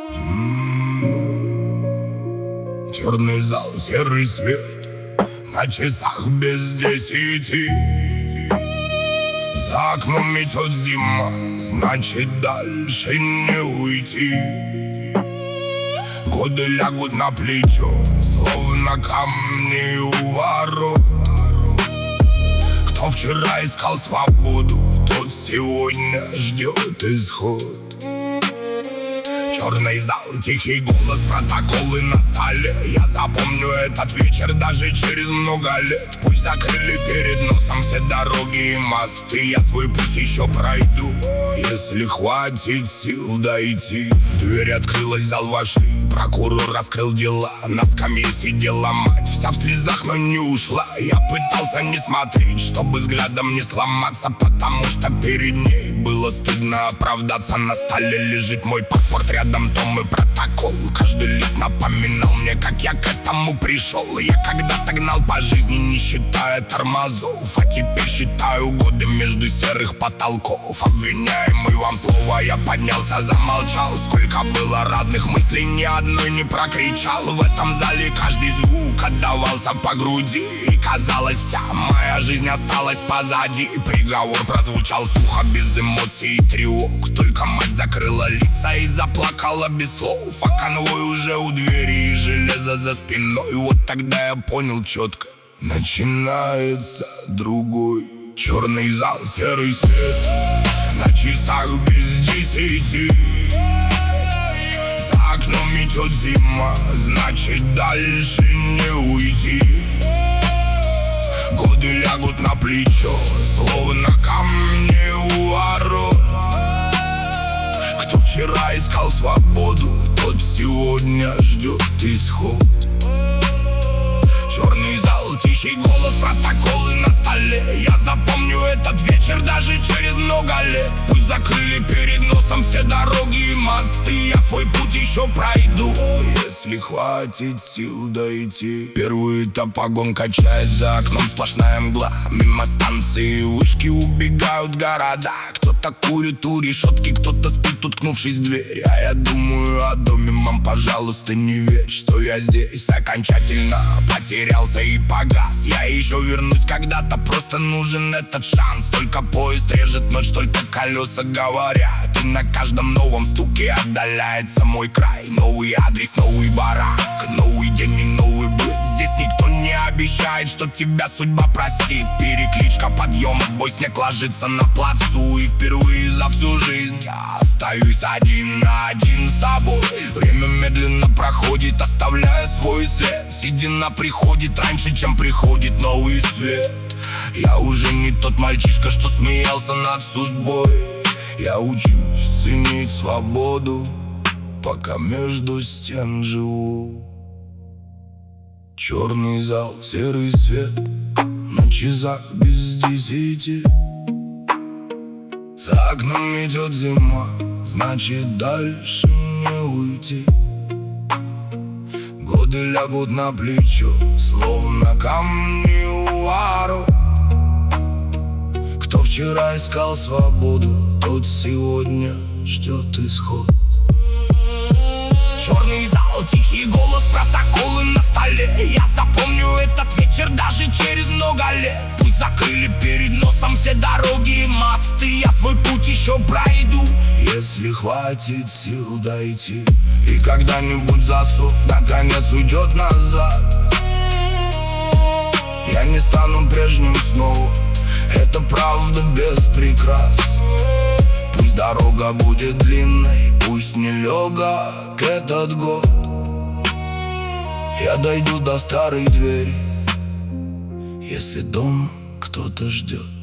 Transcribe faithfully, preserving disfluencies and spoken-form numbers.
Черный зал, серый свет, на часах без десяти. За окном метет зима, значит дальше не уйти. Годы лягут на плечо, словно камни у ворот. Кто вчера искал свободу, тот сегодня ждет исход. Черный зал, тихий голос, протоколы на столе. Я запомню этот вечер даже через много лет. Пусть закрыли перед носом все дороги и мосты, я свой путь еще пройду, если хватит сил дойти. Дверь открылась, в зал вошли, прокурор раскрыл дела. На скамье сидела мать, вся в слезах, но не ушла. Я пытался не смотреть, чтобы взглядом не сломаться, потому что перед ней было стыдно оправдаться. На столе лежит мой паспорт, рядом том и протокол. Каждый лист напоминал мне, как я к этому пришел. Я когда-то гнал по жизни, не считая тормозов, а теперь считаю годы между серых потолков. Обвиняемый, вам слово, я поднялся, замолчал. Сколько было разных мыслей, ни одной не прокричал. В этом зале каждый звук отдавался по груди, и казалось, вся моя жизнь осталась позади. Приговор прозвучал сухо, без эмоций и тревог. Только мать закрыла лица и заплакала без слов. А конвой уже у двери и железо за спиной. Вот тогда я понял четко: начинается другой. Черный зал, серый свет, на часах без десяти. За окном метет зима, значит дальше не уйти. Годы лягут на плечо, словно камни у ворот. Кто вчера искал свободу, тот сегодня ждет исход. Черный зал, тихий голос, протоколы на столе. Я запомню этот вечер даже через много лет. Пусть закрыли перед носом все дороги и мосты, я свой путь еще пройду, если хватит сил дойти. Первый этап, огонь качает, за окном сплошная мгла. Мимо станции вышки убегают города. Кто-то курит у решетки, кто-то спит, уткнувшись в дверь. А я думаю о доме, мам, пожалуйста, не верь, что я здесь окончательно потерялся и погас. Я еще вернусь когда-то, просто нужен этот шанс. Только поезд режет ночь, только колеса говорят, и на каждом новом стуке отдаляется мой край. Новый адрес, новый барак, новый день и новый быт. Здесь никто не обещает, что тебя судьба простит. Перекличка, подъем, бой, снег ложится на плацу. И впервые за всю жизнь я остаюсь один на один с собой. Время медленно проходит, оставляя свой след. Седина приходит раньше, чем приходит новый свет. Я уже не тот мальчишка, что смеялся над судьбой. Я учусь ценить свободу, пока между стен живу. Черный зал, серый свет, на часах без десяти. За окном идет зима, значит дальше не уйти. Годы лягут на плечо, словно камни у ворот. Кто вчера искал свободу, тот сегодня ждет исход. Черный зал, тихий голос, протоколы на столе. Я запомню этот вечер даже через много лет. Пусть закрыли перед носом все дороги и мосты, я свой путь еще пройду, если хватит сил дойти. И когда-нибудь засов наконец уйдет назад, я не стану прежним снова, это правда без прикрас. Пусть дорога будет длинной, пусть нелегок этот год. Я дойду до старой двери, если дома кто-то ждет.